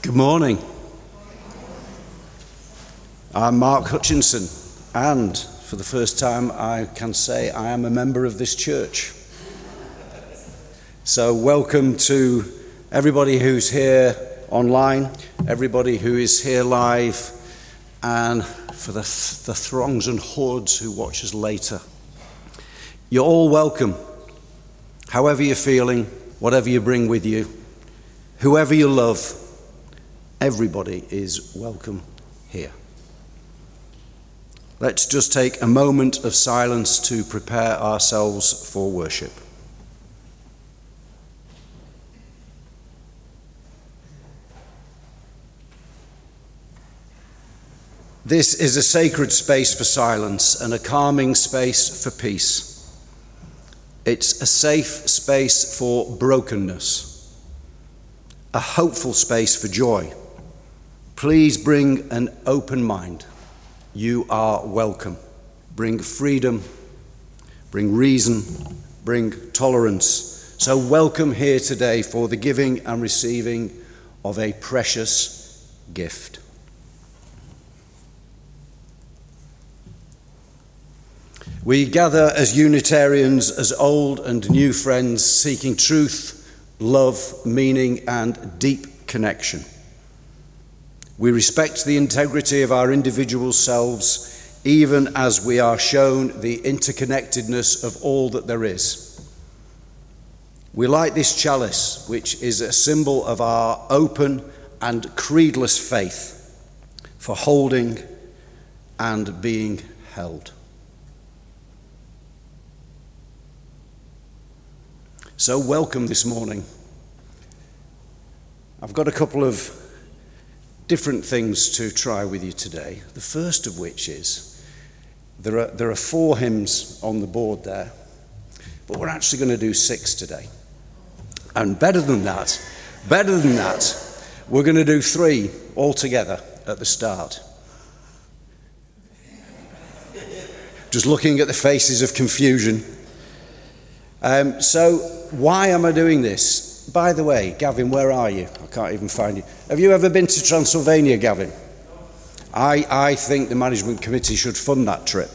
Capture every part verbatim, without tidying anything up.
Good morning. I'm Mark Hutchinson, and for the first time I can say I am a member of this church. So welcome to everybody who's here online, everybody who is here live, and for the, th- the throngs and hordes who watch us later. You're all welcome, however you're feeling, whatever you bring with you, whoever you love. Everybody is welcome here. Let's just take a moment of silence to prepare ourselves for worship. This is a sacred space for silence and a calming space for peace. It's a safe space for brokenness, a hopeful space for joy. Please bring an open mind. You are welcome. Bring freedom, bring reason, bring tolerance. So welcome here today for the giving and receiving of a precious gift. We gather as Unitarians, as old and new friends, seeking truth, love, meaning, and deep connection. We respect the integrity of our individual selves, even as we are shown the interconnectedness of all that there is. We light this chalice, which is a symbol of our open and creedless faith, for holding and being held. So welcome this morning. I've got a couple of different things to try with you today. The first of which is, there are, there are four hymns on the board there, but we're actually going to do six today. And better than that, better than that, we're going to do three altogether at the start. Just looking at the faces of confusion. Um, so why am I doing this? By the way, Gavin, where are you? I can't even find you. Have you ever been to Transylvania, Gavin? I, I think the management committee should fund that trip.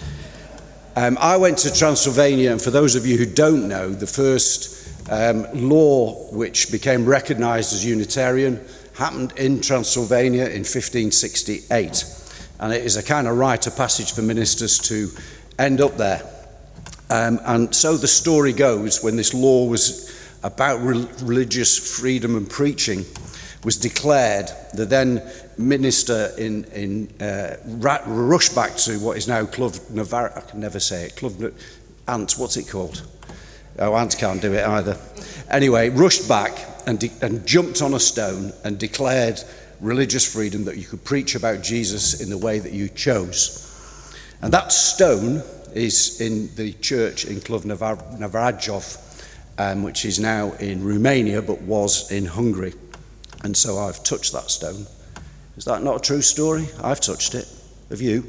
Um, I went to Transylvania, and for those of you who don't know, the first um, law which became recognised as Unitarian happened in Transylvania in fifteen sixty-eight. And it is a kind of rite of passage for ministers to end up there. Um, and so the story goes, when this law was about re- religious freedom and preaching was declared, the then minister in, in uh, ra- rushed back to what is now Clwb Navar- I can never say it, Clwb Ant, what's it called? Oh, Ant can't do it either. Anyway, rushed back and, de- and jumped on a stone and declared religious freedom, that you could preach about Jesus in the way that you chose. And that stone is in the church in Clwb Navarajov, Um, which is now in Romania, but was in Hungary. And so I've touched that stone. Is that not a true story? I've touched it. Have you?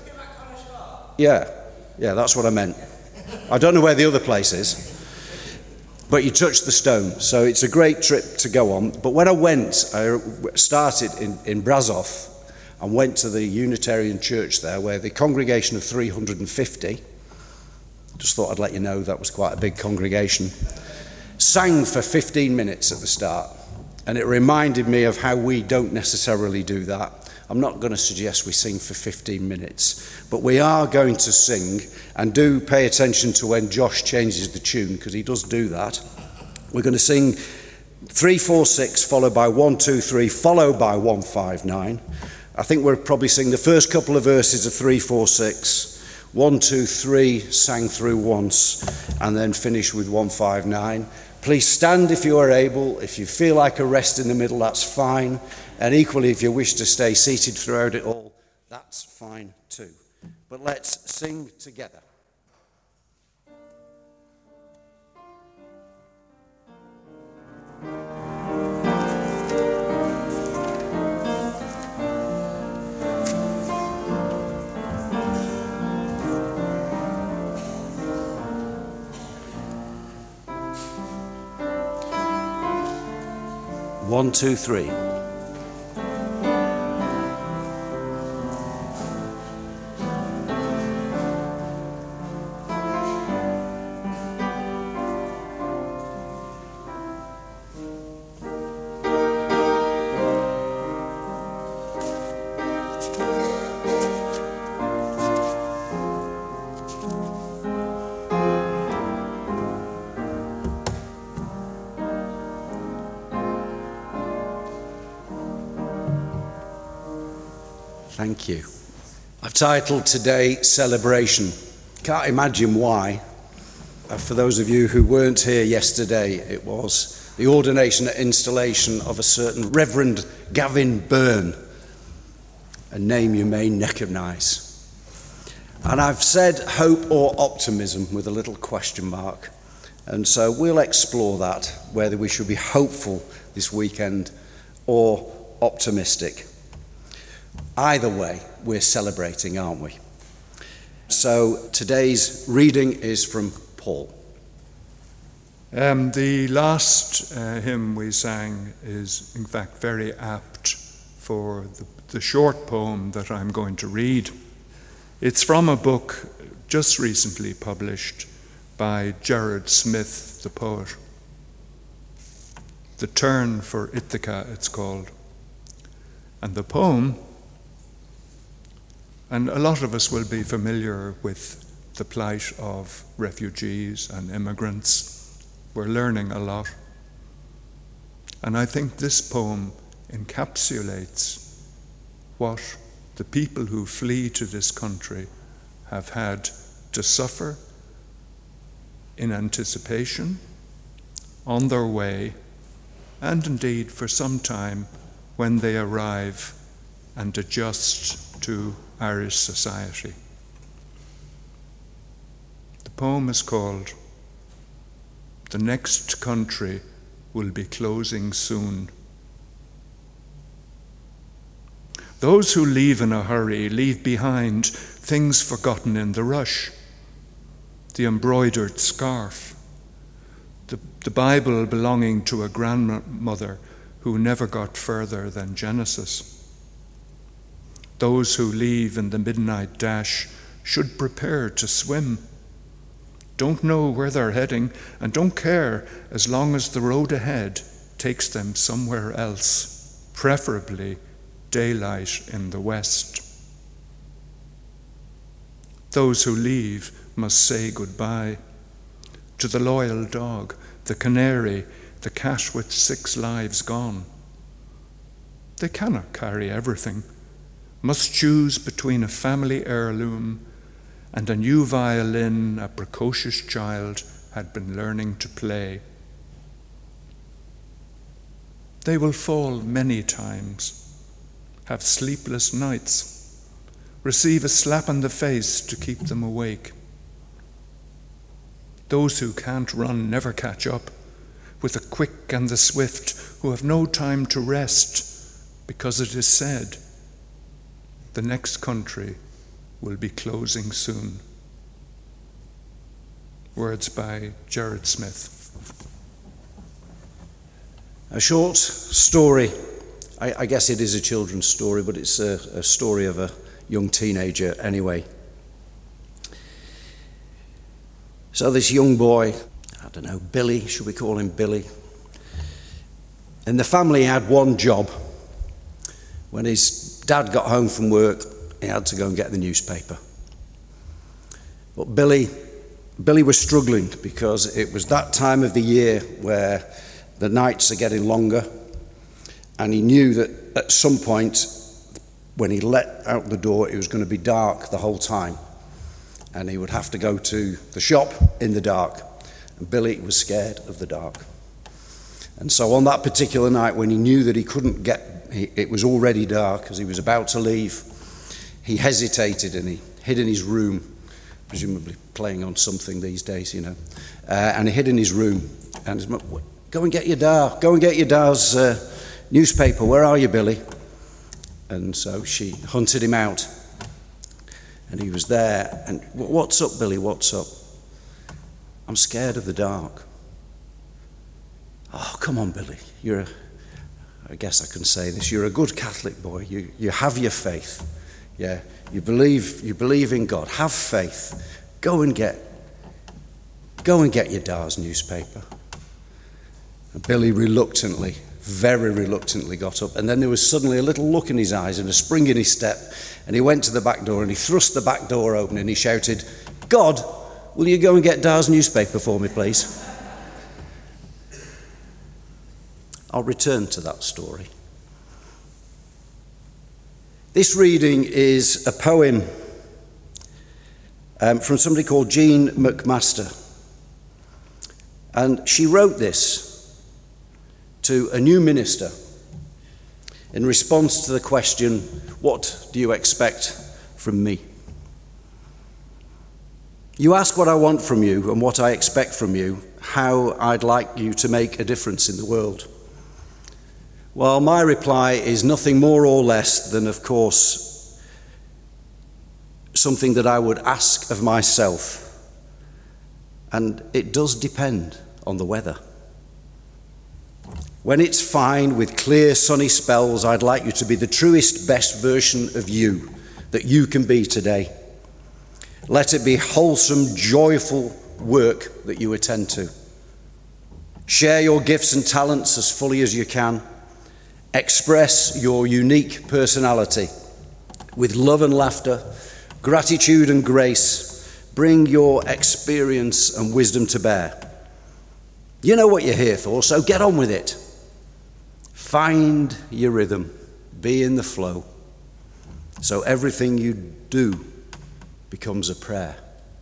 Yeah, yeah, that's what I meant. I don't know where the other place is, but you touched the stone. So it's a great trip to go on. But when I went, I started in, in Brazov and went to the Unitarian church there, where the congregation of three hundred fifty, just thought I'd let you know that was quite a big congregation, sang for fifteen minutes at the start. And it reminded me of how we don't necessarily do that. I'm not going to suggest we sing for fifteen minutes, but we are going to sing, and do pay attention to when Josh changes the tune, because he does do that. We're going to sing three, four, six, followed by one, two, three, followed by one, five, nine. I think we'll probably sing the first couple of verses of three, four, six, one, two, three, sang through once, and then finish with one, five, nine. Please stand if you are able. If you feel like a rest in the middle, that's fine. And equally, if you wish to stay seated throughout it all, that's fine too. But let's sing together. One, two, three. Thank you. I've titled today Celebration. Can't imagine why. Uh, for those of you who weren't here yesterday, it was the ordination and installation of a certain Reverend Gavin Byrne, a name you may recognise. And I've said hope or optimism with a little question mark. And so we'll explore that, whether we should be hopeful this weekend or optimistic. Either way, we're celebrating, aren't we? So today's reading is from Paul. Um, the last uh, hymn we sang is, in fact, very apt for the, the short poem that I'm going to read. It's from a book just recently published by Gerard Smith, the poet. The Turn for Ithaca, it's called. And the poem, and a lot of us will be familiar with the plight of refugees and immigrants. We're learning a lot. And I think this poem encapsulates what the people who flee to this country have had to suffer in anticipation, on their way, and indeed for some time when they arrive and adjust to Irish society. The poem is called "The Next Country Will Be Closing Soon." Those who leave in a hurry leave behind things forgotten in the rush. The embroidered scarf, the, the Bible belonging to a grandmother who never got further than Genesis. Those who leave in the midnight dash should prepare to swim. Don't know where they're heading and don't care as long as the road ahead takes them somewhere else, preferably daylight in the west. Those who leave must say goodbye to the loyal dog, the canary, the cat with six lives gone. They cannot carry everything, must choose between a family heirloom and a new violin a precocious child had been learning to play. They will fall many times, have sleepless nights, receive a slap on the face to keep them awake. Those who can't run never catch up with the quick and the swift, who have no time to rest, because it is said, the next country will be closing soon. Words by Gerard Smith. A short story. I, I guess it is a children's story, but it's a, a story of a young teenager anyway. So this young boy, I don't know, Billy, should we call him Billy? And the family had one job. When his dad got home from work, he had to go and get the newspaper. But Billy, Billy was struggling because it was that time of the year where the nights are getting longer, and he knew that at some point when he let out the door it was going to be dark the whole time, and he would have to go to the shop in the dark. And Billy was scared of the dark. And so on that particular night, when he knew that he couldn't get, he, it was already dark as he was about to leave, he hesitated and he hid in his room, presumably playing on something these days, you know, uh, and he hid in his room. And his mum, go and get your da, go and get your da's uh, newspaper. Where are you, Billy? And so she hunted him out. And he was there, and what's up, Billy, what's up? I'm scared of the dark. Oh, come on, Billy, you're a, I guess I can say this, you're a good Catholic boy, you, you have your faith, yeah, you believe, you believe in God, have faith, go and get, go and get your da's newspaper. And Billy reluctantly, very reluctantly got up, and then there was suddenly a little look in his eyes and a spring in his step, and he went to the back door and he thrust the back door open and he shouted, God, will you go and get da's newspaper for me, please? I'll return to that story. This reading is a poem um, from somebody called Jean McMaster. And she wrote this to a new minister in response to the question, what do you expect from me? You ask what I want from you and what I expect from you, how I'd like you to make a difference in the world. Well, my reply is nothing more or less than, of course, something that I would ask of myself. And it does depend on the weather. When it's fine with clear sunny spells, I'd like you to be the truest, best version of you that you can be today. Let it be wholesome, joyful work that you attend to. Share your gifts and talents as fully as you can. Express your unique personality with love and laughter, gratitude and grace. Bring your experience and wisdom to bear. You know what you're here for, so get on with it. Find your rhythm, be in the flow, so everything you do becomes a prayer.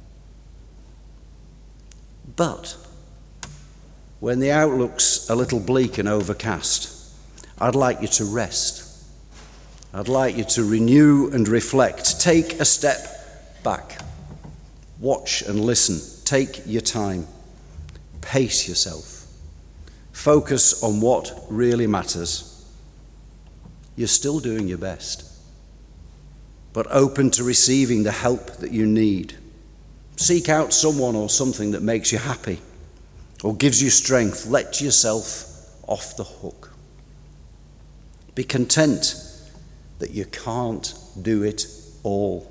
But when the outlook's a little bleak and overcast, I'd like you to rest. I'd like you to renew and reflect. Take a step back. Watch and listen. Take your time. Pace yourself. Focus on what really matters. You're still doing your best, but open to receiving the help that you need. Seek out someone or something that makes you happy or gives you strength. Let yourself off the hook. Be content that you can't do it all.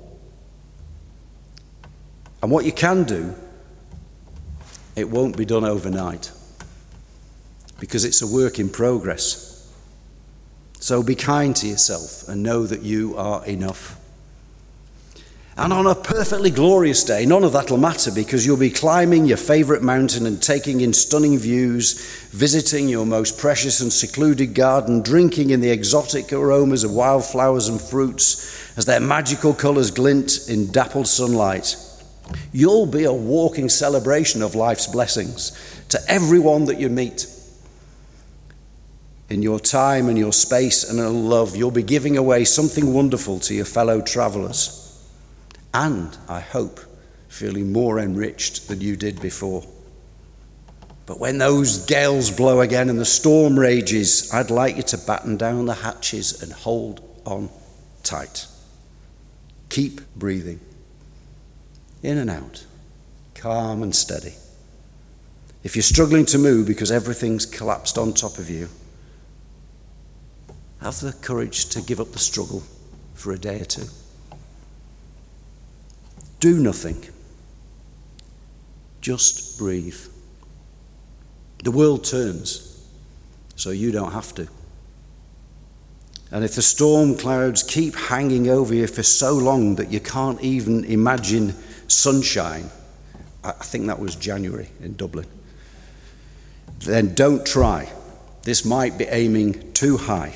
And what you can do, it won't be done overnight, because it's a work in progress. So be kind to yourself and know that you are enough. And on a perfectly glorious day, none of that'll matter, because you'll be climbing your favourite mountain and taking in stunning views, visiting your most precious and secluded garden, drinking in the exotic aromas of wildflowers and fruits as their magical colours glint in dappled sunlight. You'll be a walking celebration of life's blessings to everyone that you meet. In your time and your space and in love, you'll be giving away something wonderful to your fellow travellers. And, I hope, feeling more enriched than you did before. But when those gales blow again and the storm rages, I'd like you to batten down the hatches and hold on tight. Keep breathing. In and out. Calm and steady. If you're struggling to move because everything's collapsed on top of you, have the courage to give up the struggle for a day or two. Do nothing. Just breathe. The world turns, so you don't have to. And if the storm clouds keep hanging over you for so long that you can't even imagine sunshine, I think that was January in Dublin, then don't try. This might be aiming too high.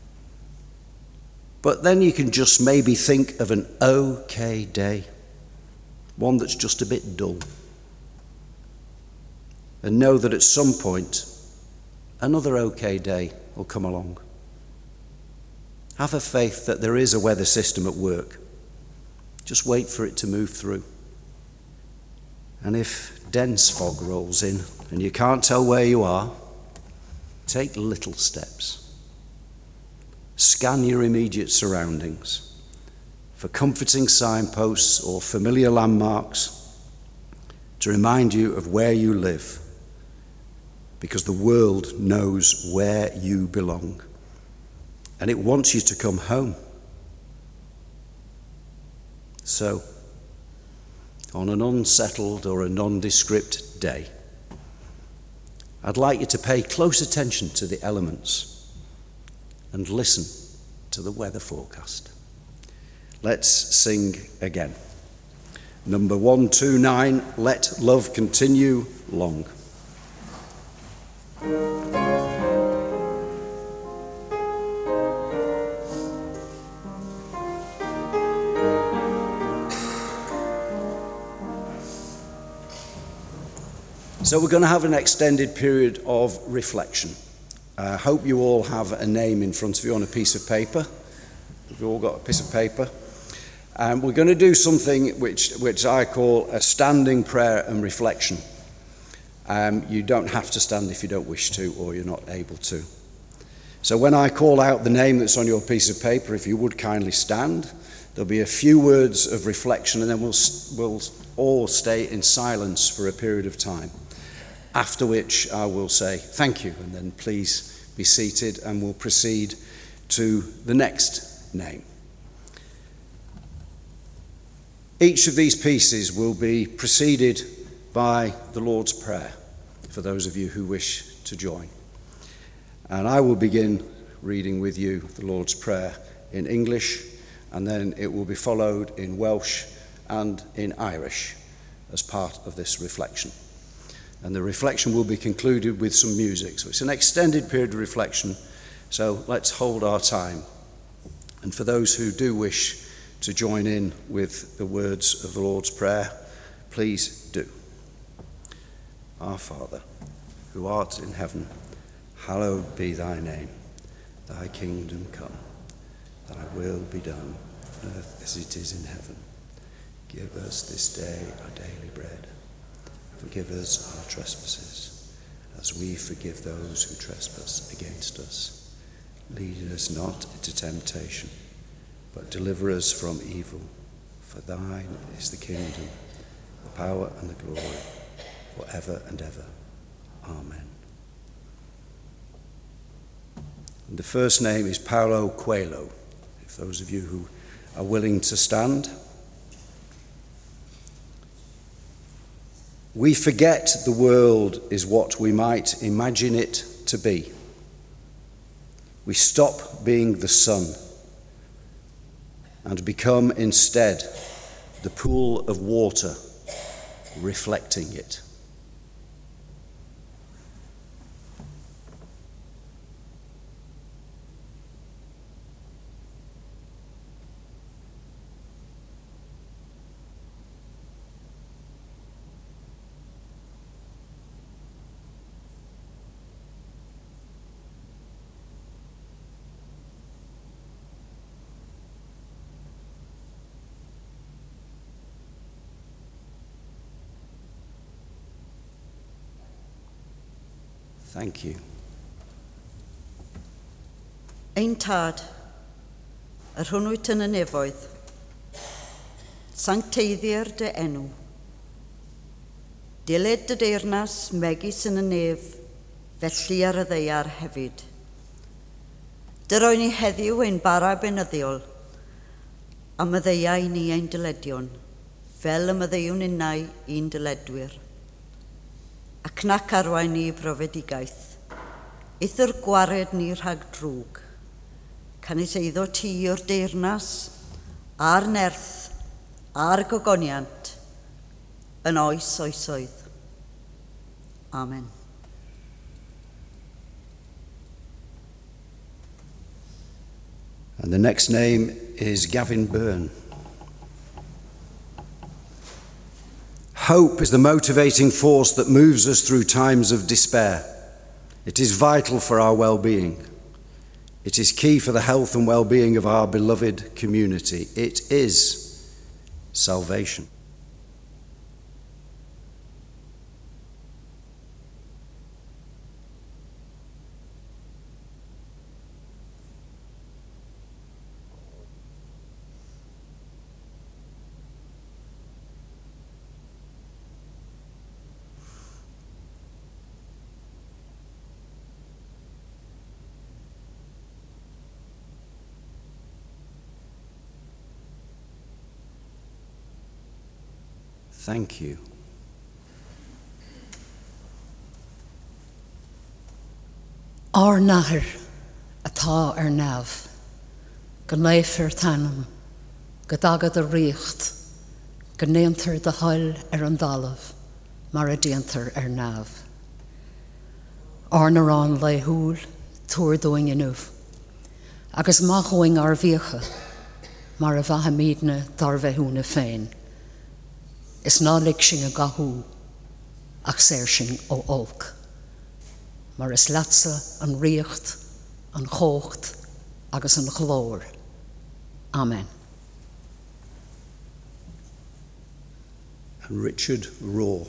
But then you can just maybe think of an okay day, one that's just a bit dull, and know that at some point another okay day will come along. Have a faith that there is a weather system at work. Just wait for it to move through. And if dense fog rolls in and you can't tell where you are, take little steps. Scan your immediate surroundings for comforting signposts or familiar landmarks to remind you of where you live, because the world knows where you belong and it wants you to come home. So, on an unsettled or a nondescript day, I'd like you to pay close attention to the elements and listen to the weather forecast. Let's sing again. Number one two nine, Let Love Continue Long. So we're going to have an extended period of reflection. I uh, hope you all have a name in front of you on a piece of paper. Have you all got a piece of paper? Um, we're going to do something which, which I call a standing prayer and reflection. Um, you don't have to stand if you don't wish to or you're not able to. So when I call out the name that's on your piece of paper, if you would kindly stand, there'll be a few words of reflection and then we'll, we'll all stay in silence for a period of time. After which I will say thank you and then please be seated and we'll proceed to the next name. Each of these pieces will be preceded by the Lord's Prayer for those of you who wish to join. And I will begin reading with you the Lord's Prayer in English, and then it will be followed in Welsh and in Irish as part of this reflection. And the reflection will be concluded with some music. So it's an extended period of reflection, so let's hold our time. And for those who do wish to join in with the words of the Lord's Prayer, please do. Our Father, who art in heaven, hallowed be thy name. Thy kingdom come, thy will be done on earth as it is in heaven. Give us this day our daily bread. Forgive us our trespasses, as we forgive those who trespass against us. Lead us not into temptation, but deliver us from evil. For thine is the kingdom, the power and the glory, forever and ever. Amen. And the first name is Paulo Coelho. If those of you who are willing to stand. We forget the world is what we might imagine it to be. We stop being the sun and become instead the pool of water reflecting it. Thank you. Ein tad, yr hwnnwyd yn y nefoedd, sancteiddi'r dy enw. Dilyd dy deyrnas megis yn y nef, felly ar y ddeiar hefyd. Dy roi ni heddiw ein bara benyddiol, am y ddeiau ni ein dyledion, fel y myddeiwn unnau un dyledwyr. Ac nac arwain ni profedigaeth, Eithyr gwared ni rhag drwg, canis eiddo ti o'r deyrnas, a'r nerth, a'r gogoniant, yn oes oesoedd. Amen. And the next name is Gavin Byrne. Hope is the motivating force that moves us through times of despair. It is vital for our well-being. It is key for the health and well-being of our beloved community. It is salvation. Thank you. Ar nathair atá ar neamh, go léifir tanam, go dagad a riocht, go néantar de hail ar an dalamh, mar a déantar ar neamh. Ar na rán le húl, túr doing inúh, agus machoing ar bhíocha, mar a bhahamídna dar bheithúna féin. Is ná lig sin a gahú, ach séir sin ó olc. Mar is leatsa an riocht, an chócht agus an chlór. Amen. And Richard Raw.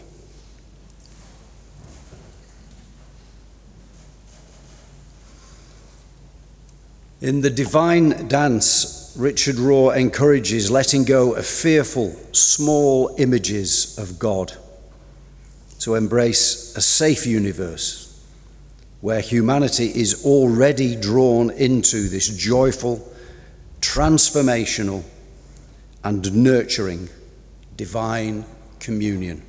In the divine dance, Richard Raw encourages letting go of fearful, small images of God to embrace a safe universe where humanity is already drawn into this joyful, transformational, and nurturing divine communion.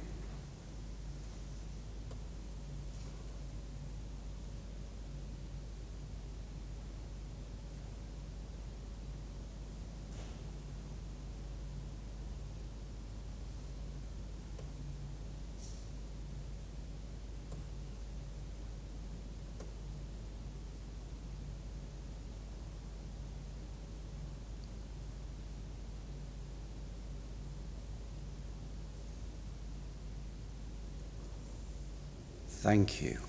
Thank you.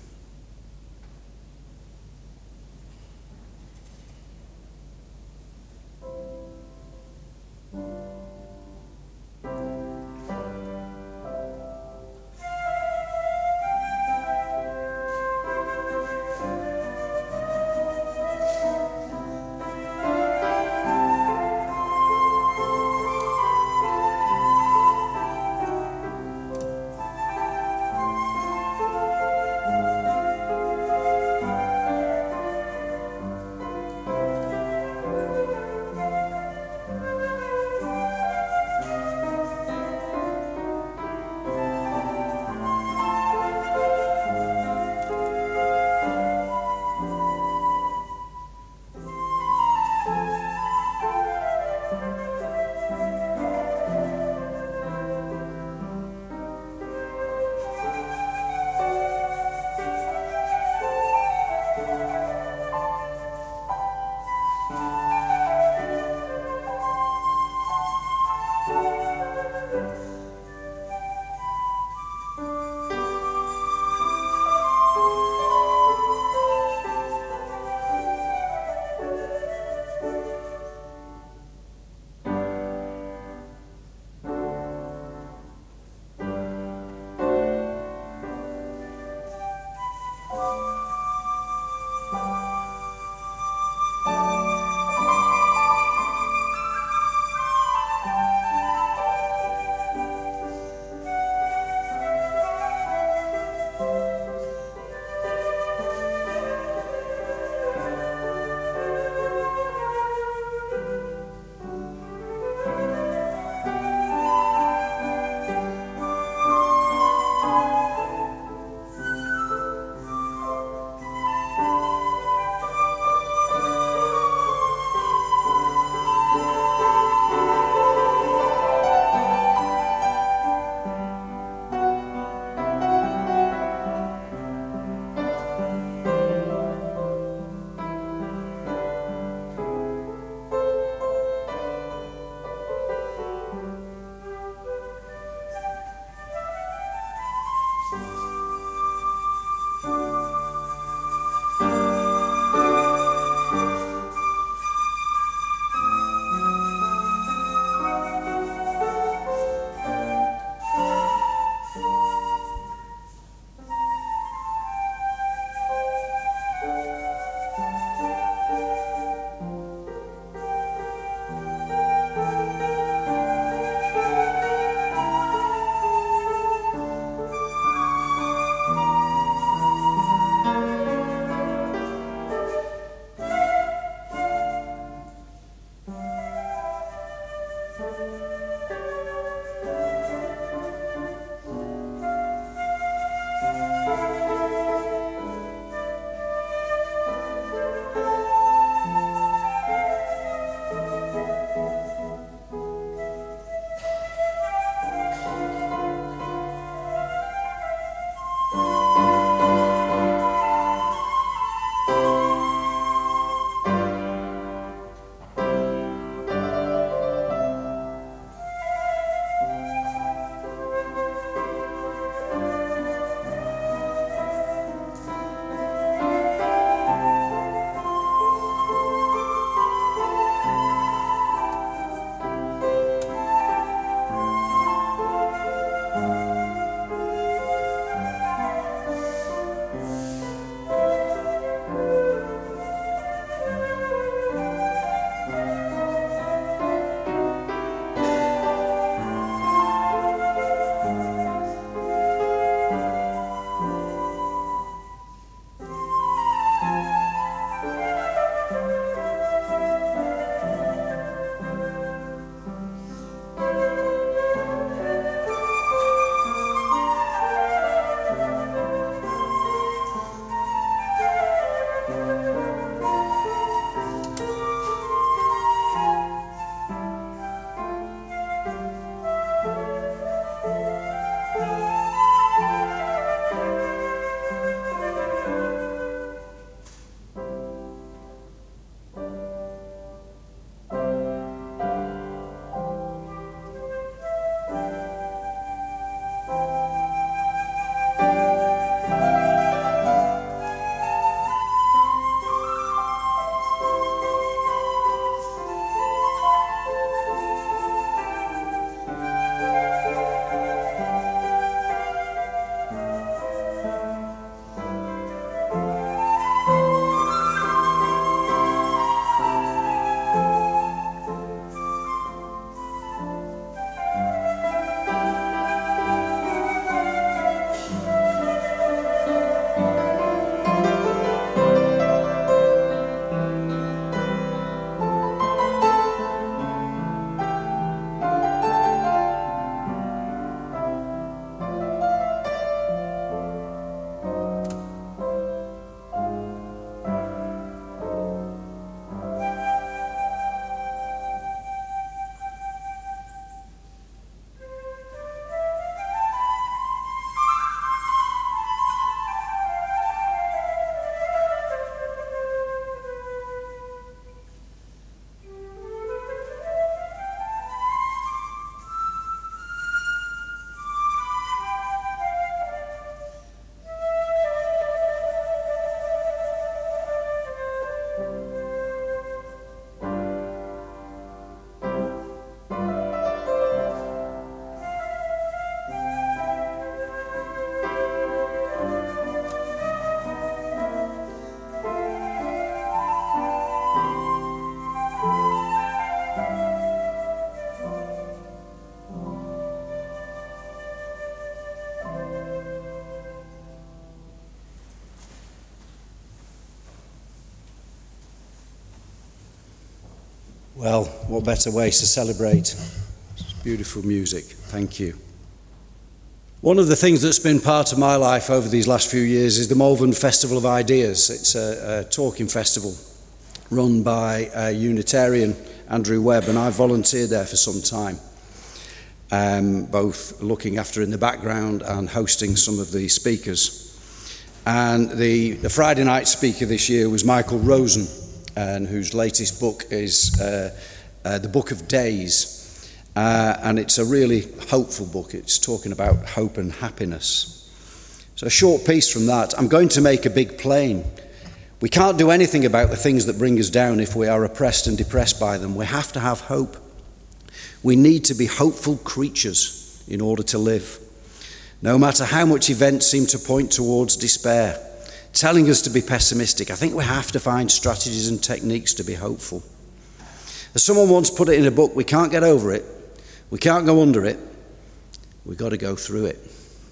Well, what better way to celebrate beautiful music? Thank you. One of the things that's been part of my life over these last few years is the Malvern Festival of Ideas. It's a, a talking festival run by a Unitarian, Andrew Webb, and I volunteered there for some time, um, both looking after in the background and hosting some of the speakers. And the, the Friday night speaker this year was Michael Rosen, and whose latest book is uh, uh, The Book of Days. Uh, and it's a really hopeful book. It's talking about hope and happiness. So a short piece from that. I'm going to make a big plain. We can't do anything about the things that bring us down if we are oppressed and depressed by them. We have to have hope. We need to be hopeful creatures in order to live. No matter how much events seem to point towards despair, telling us to be pessimistic, I think we have to find strategies and techniques to be hopeful. As someone once put it in a book, we can't get over it, we can't go under it, we've got to go through it.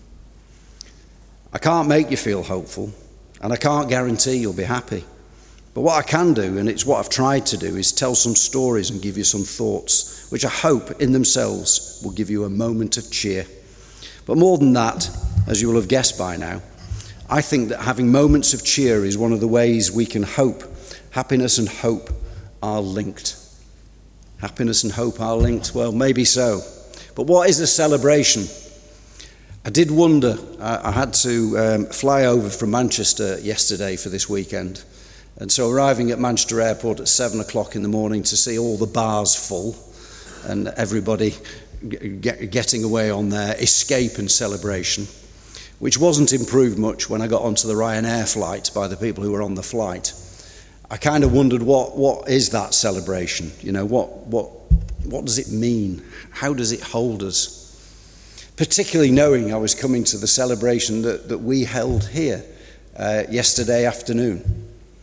I can't make you feel hopeful, and I can't guarantee you'll be happy. But what I can do, and it's what I've tried to do, is tell some stories and give you some thoughts, which I hope in themselves will give you a moment of cheer. But more than that, as you will have guessed by now, I think that having moments of cheer is one of the ways we can hope. Happiness and hope are linked. Happiness and hope are linked? Well, maybe so. But what is a celebration? I did wonder. I, I had to um, fly over from Manchester yesterday for this weekend. And so arriving at Manchester Airport at seven o'clock in the morning to see all the bars full and everybody Get, getting away on their escape and celebration, which wasn't improved much when I got onto the Ryanair flight by the people who were on the flight. I kind of wondered what what is that celebration? You know, what what what does it mean? How does it hold us? Particularly knowing I was coming to the celebration that, that we held here uh, yesterday afternoon.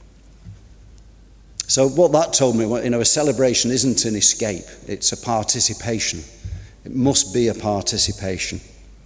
So what that told me, you know, a celebration isn't an escape, it's a participation. It must be a participation.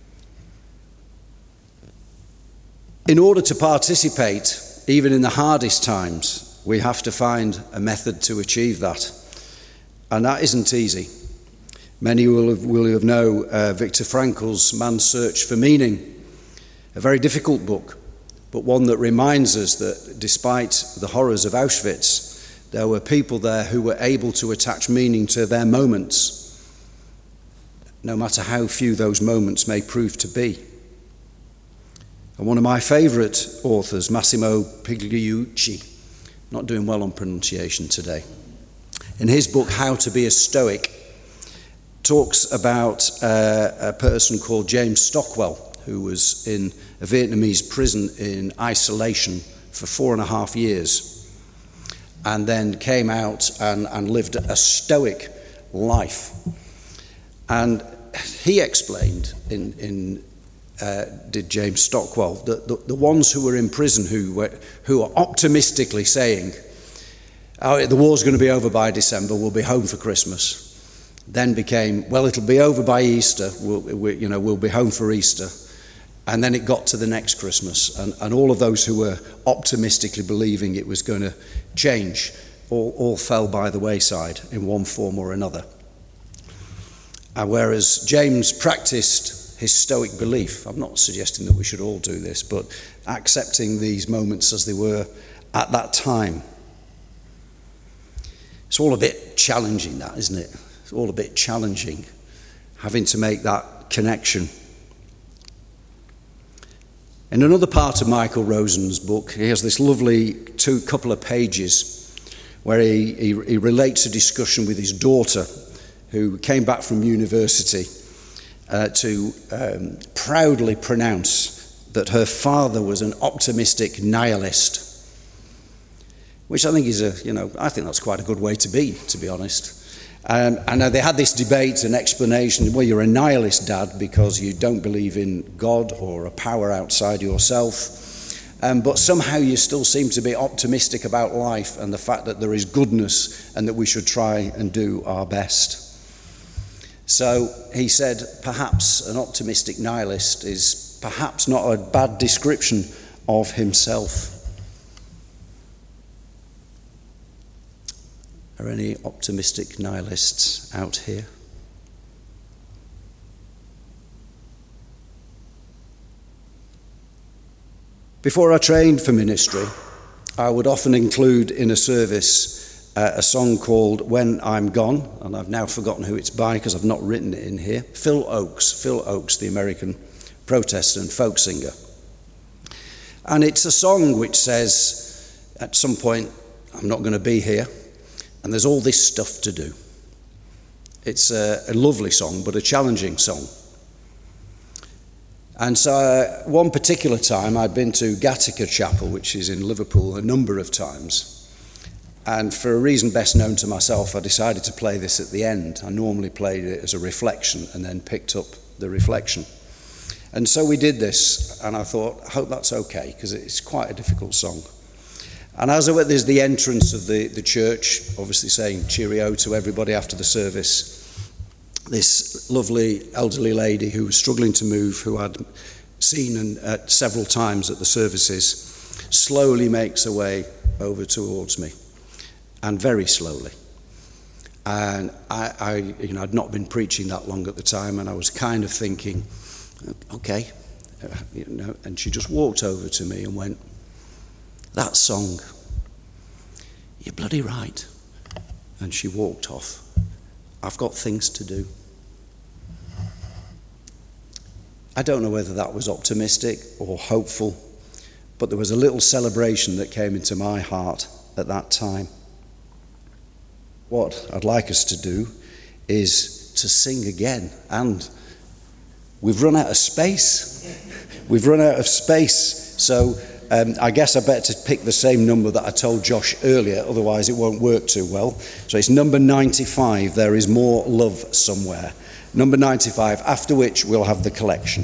In order to participate, even in the hardest times, we have to find a method to achieve that. And that isn't easy. Many will have, will have know uh, Viktor Frankl's Man's Search for Meaning, a very difficult book, but one that reminds us that despite the horrors of Auschwitz, there were people there who were able to attach meaning to their moments, no matter how few those moments may prove to be. And one of my favourite authors, Massimo Pigliucci, not doing well on pronunciation today, in his book How to Be a Stoic, talks about uh, a person called James Stockwell, who was in a Vietnamese prison in isolation for four and a half years, and then came out and, and lived a stoic life. And he explained, in, in uh, did James Stockwell, that the, the ones who were in prison who were, who are optimistically saying, oh, the war's going to be over by December, we'll be home for Christmas, then became, well, it'll be over by Easter, we'll, we, you know, we'll be home for Easter. And then it got to the next Christmas, and, and all of those who were optimistically believing it was going to change all, all fell by the wayside in one form or another. And whereas James practiced his stoic belief, I'm not suggesting that we should all do this, but accepting these moments as they were at that time. It's all a bit challenging, that, isn't it? It's all a bit challenging, having to make that connection. In another part of Michael Rosen's book, he has this lovely two couple of pages where he, he, he relates a discussion with his daughter, who came back from university uh, to um, proudly pronounce that her father was an optimistic nihilist, which I think is a, you know, I think that's quite a good way to be, to be honest. Um, and they had this debate and explanation, well, you're a nihilist, Dad, because you don't believe in God or a power outside yourself. Um, but somehow you still seem to be optimistic about life and the fact that there is goodness and that we should try and do our best. So he said, perhaps an optimistic nihilist is perhaps not a bad description of himself. Are any optimistic nihilists out here? Before I trained for ministry, I would often include in a service uh, a song called When I'm Gone, and I've now forgotten who it's by because I've not written it in here. Phil Oakes, Phil Oakes, the American Protestant folk singer. And it's a song which says, at some point, I'm not going to be here, and there's all this stuff to do. It's a, a lovely song, but a challenging song. And so uh, one particular time I'd been to Gattaca Chapel, which is in Liverpool, a number of times. And for a reason best known to myself, I decided to play this at the end. I normally played it as a reflection and then picked up the reflection. And so we did this, and I thought, I hope that's okay, because it's quite a difficult song. And as I went, there's the entrance of the, the church, obviously saying cheerio to everybody after the service. This lovely elderly lady who was struggling to move, who I'd seen and, uh, several times at the services, slowly makes her way over towards me, and very slowly. And I, I, you know, I'd not been preaching that long at the time, and I was kind of thinking, okay, uh, you know. And she just walked over to me and went, "That song, you're bloody right." And she walked off. I've got things to do. I don't know whether that was optimistic or hopeful, but there was a little celebration that came into my heart at that time. What I'd like us to do is to sing again, and we've run out of space. We've run out of space, so um, I guess I better pick the same number that I told Josh earlier, otherwise it won't work too well. So it's number ninety-five, There Is More Love Somewhere. Number ninety-five, after which we'll have the collection.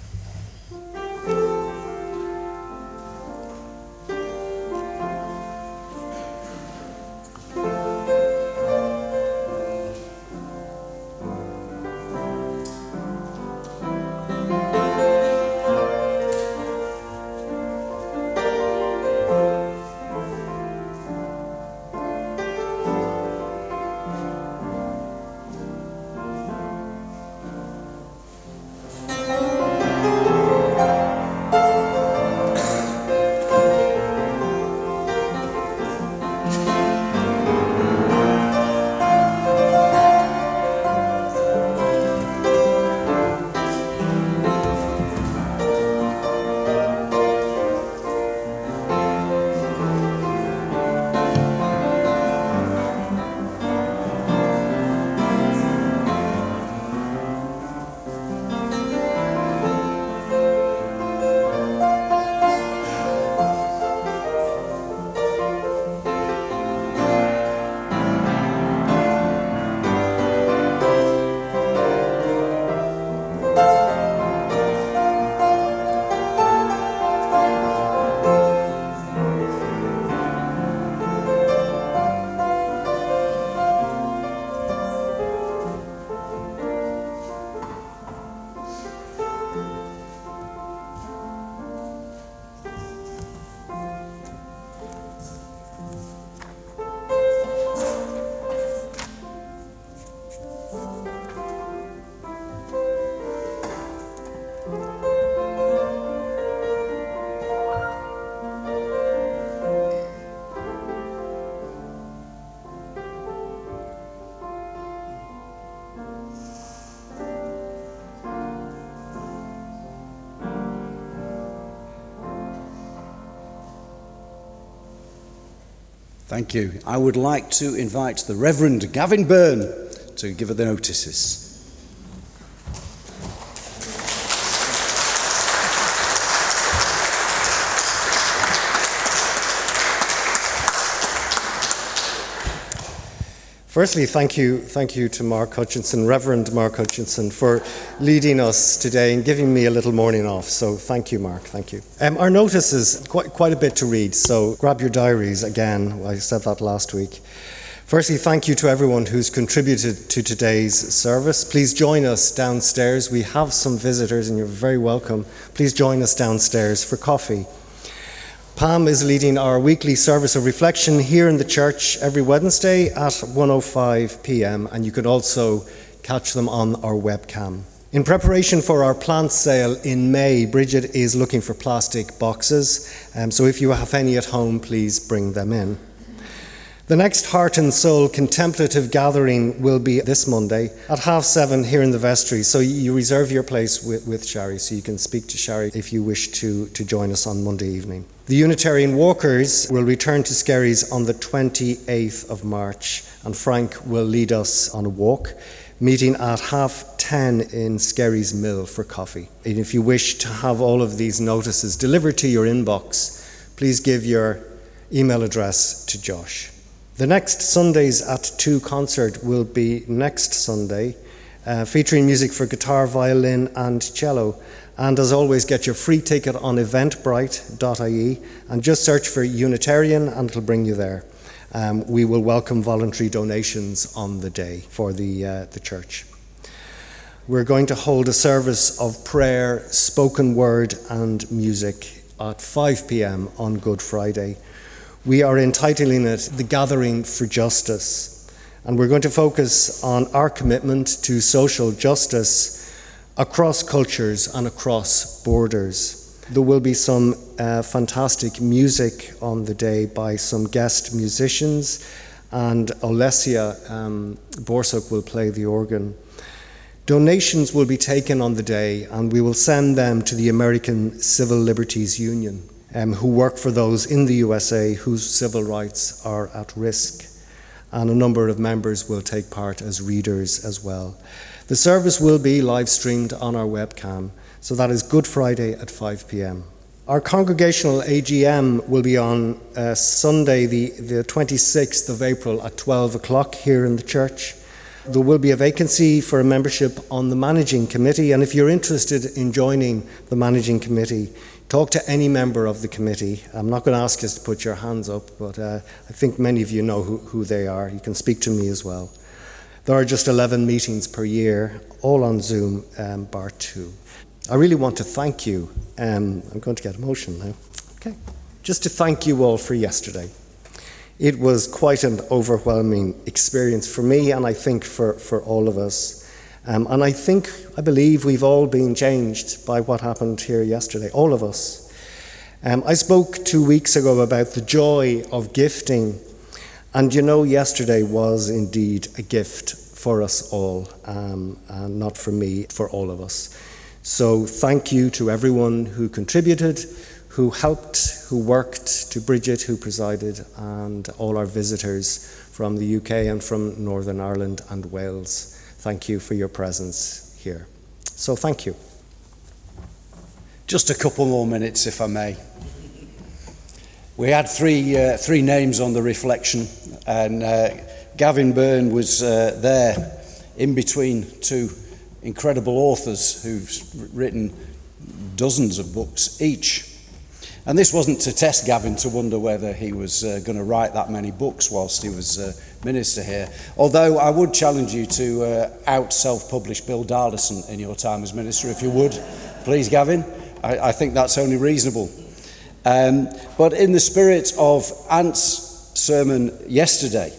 Thank you. I would like to invite the Reverend Gavin Byrne to give the notices. Firstly, thank you, thank you to Mark Hutchinson, Reverend Mark Hutchinson, for leading us today and giving me a little morning off. So thank you, Mark, thank you. Um, our notice is quite, quite a bit to read, so grab your diaries again. I said that last week. Firstly, thank you to everyone who's contributed to today's service. Please join us downstairs. We have some visitors and you're very welcome. Please join us downstairs for coffee. Pam is leading our weekly service of reflection here in the church every Wednesday at one oh five p.m. and you can also catch them on our webcam. In preparation for our plant sale in May, Bridget is looking for plastic boxes, um, so if you have any at home, please bring them in. The next Heart and Soul contemplative gathering will be this Monday at half seven here in the vestry. So you reserve your place with, with Shari, so you can speak to Shari if you wish to, to join us on Monday evening. The Unitarian Walkers will return to Skerries on the twenty-eighth of March, and Frank will lead us on a walk, meeting at half ten in Skerries Mill for coffee. And if you wish to have all of these notices delivered to your inbox, please give your email address to Josh. The next Sundays at two concert will be next Sunday, uh, featuring music for guitar, violin and cello. And as always, get your free ticket on eventbrite dot I E and just search for Unitarian and it'll bring you there. Um, we will welcome voluntary donations on the day for the, uh, the church. We're going to hold a service of prayer, spoken word and music at five p.m. on Good Friday. We are entitling it The Gathering for Justice, and we're going to focus on our commitment to social justice across cultures and across borders. There will be some uh, fantastic music on the day by some guest musicians, and Olesia um, Borsuk will play the organ. Donations will be taken on the day, and we will send them to the American Civil Liberties Union, Um, who work for those in the U S A whose civil rights are at risk. And a number of members will take part as readers as well. The service will be live streamed on our webcam, so that is Good Friday at five p.m. Our congregational A G M will be on uh, Sunday, the, the twenty-sixth of April at twelve o'clock here in the church. There will be a vacancy for a membership on the managing committee, and if you're interested in joining the managing committee, talk to any member of the committee. I'm not going to ask you to put your hands up, but uh, I think many of you know who, who they are. You can speak to me as well. There are just eleven meetings per year, all on Zoom, um, bar two. I really want to thank you. Um, I'm going to get emotional now. Okay. Just to thank you all for yesterday. It was quite an overwhelming experience for me, and I think for, for all of us. Um, and I think, I believe we've all been changed by what happened here yesterday, all of us. Um, I spoke two weeks ago about the joy of gifting, and you know, yesterday was indeed a gift for us all, um, and not for me, for all of us. So thank you to everyone who contributed, who helped, who worked, to Bridget who presided, and all our visitors from the U K and from Northern Ireland and Wales. Thank you for your presence here. So thank you. Just a couple more minutes, if I may. We had three uh, three names on the reflection, and uh, Gavin Byrne was uh, there in between two incredible authors who've written dozens of books each. And this wasn't to test Gavin to wonder whether he was uh, going to write that many books whilst he was uh, minister here. Although I would challenge you to uh, out self-publish Bill Darlison in your time as minister, if you would. Please, Gavin. I, I think that's only reasonable. Um, but in the spirit of Ant's sermon yesterday,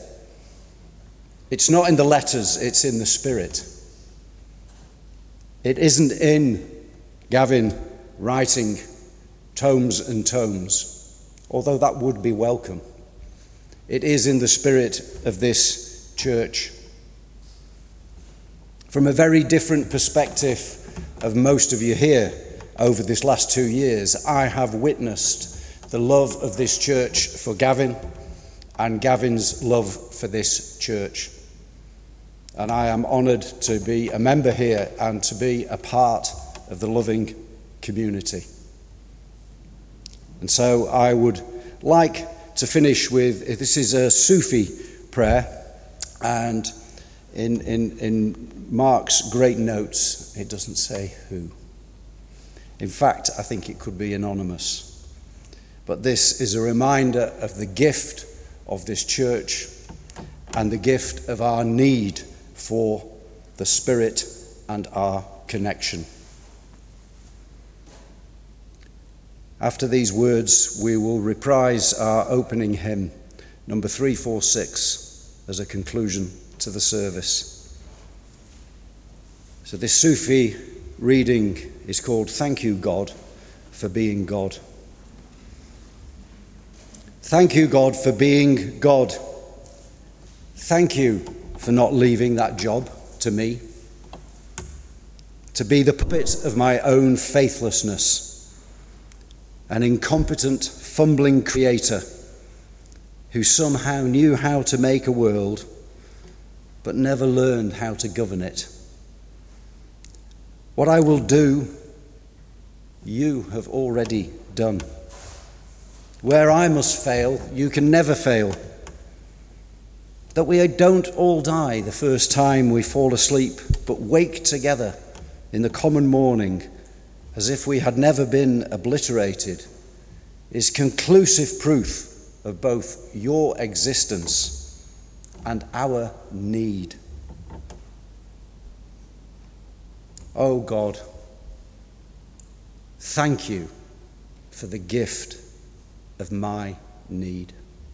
it's not in the letters, it's in the spirit. It isn't in Gavin writing tomes and tomes, although that would be welcome. It is in the spirit of this church. From a very different perspective of most of you here over this last two years, I have witnessed the love of this church for Gavin and Gavin's love for this church. And I am honoured to be a member here and to be a part of the loving community. And so I would like to finish with, this is a Sufi prayer, and in, in, in Mark's great notes, it doesn't say who. In fact, I think it could be anonymous. But this is a reminder of the gift of this church and the gift of our need for the Spirit and our connection. After these words, we will reprise our opening hymn, number three four six, as a conclusion to the service. So this Sufi reading is called Thank You, God, for Being God. Thank you, God, for being God. Thank you for not leaving that job to me, to be the puppet of my own faithlessness, an incompetent, fumbling creator who somehow knew how to make a world but never learned how to govern it. What I will do, you have already done. Where I must fail, you can never fail. That we don't all die the first time we fall asleep, but wake together in the common morning as if we had never been obliterated, is conclusive proof of both your existence and our need. Oh God, thank you for the gift of my need.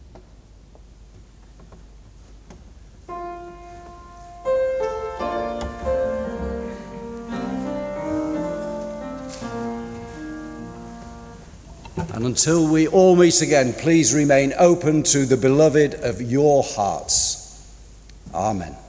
And until we all meet again, please remain open to the beloved of your hearts. Amen.